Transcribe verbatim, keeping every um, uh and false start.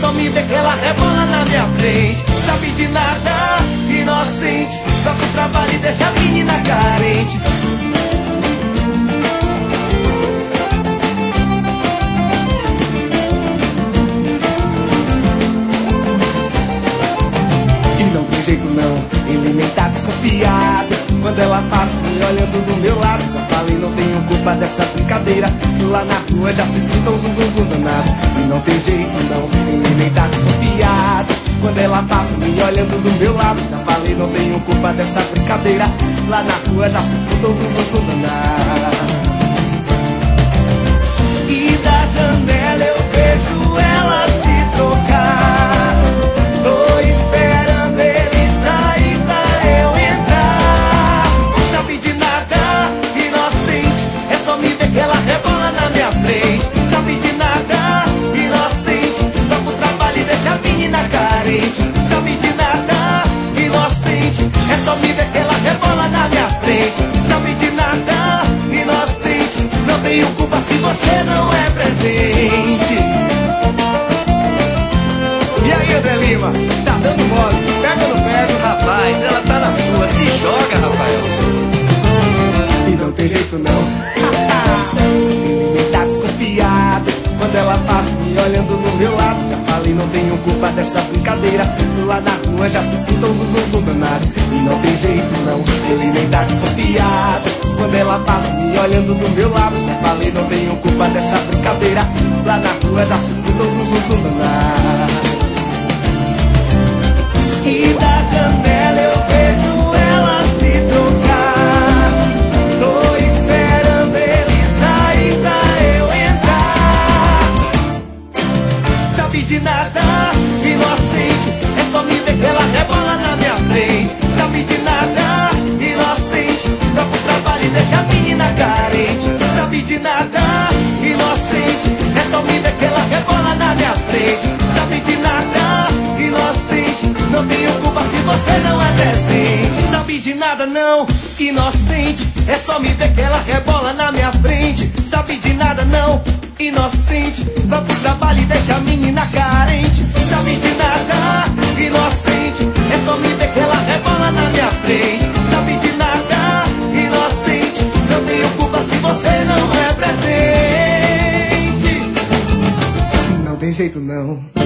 só me vê que ela rebola na minha frente. Sabe de nada, inocente, toca o trabalho e deixa a menina carente. E não tem jeito não, ele nem tá desconfiado. Quando ela passa me olhando do meu lado, já falei, não tenho culpa dessa brincadeira. Lá na rua já se escuta um zum zum zum danado. E não tem jeito não, ele nem tá desconfiado. Quando ela passa me olhando do meu lado, já falei, não tenho culpa dessa brincadeira. Lá na rua já se escuta um zum zum zum danado. E da janela eu vejo ela se trocar. Tô esperando ele sair pra eu entrar. Sabe de nada, inocente, é só me ver que ela rebola na minha frente. Sabe de nada, inocente, toca o trabalho e deixa a menina carente. Sabe de nada, inocente, é só me ver que ela rebola na minha frente. Sabe de nada, inocente, não tenho culpa se você não é presente. E aí, André Lima, tá dando mole? Pega ou não pega? Rapaz, ela tá na sua, se joga, Rafael. E não tem jeito não. Ele tá desconfiado. Quando ela passa me olhando no meu lado, já falei, não tenho culpa dessa brincadeira. Lá na rua já se escuta um zum zum zum danado. E não tem jeito não, ele nem tá desconfiado. Quando ela passa me olhando do meu lado, já falei, não tenho culpa dessa brincadeira. Lá na rua já se escuta um zum zum zum danado. E da janela eu vejo ela se trocar. Tô esperando ele sair pra eu entrar. Sabe de nada, inocente, é só me ver que ela rebola na minha frente. Sabe de nada, inocente, toca o trabalho e deixa a menina carente. Sabe de nada, inocente, é só me ver que ela rebola na minha frente. Sabe de nada, inocente, não tenho culpa se você não é presente. Sabe de nada não, inocente, é só me ver que ela rebola na minha frente. Sabe de nada não, inocente, vai pro trabalho e deixa a menina carente. Sabe de nada, inocente, é só me ver que ela rebola na minha frente. Sabe de nada, inocente, não tenho culpa se você não é presente. Não tem jeito não.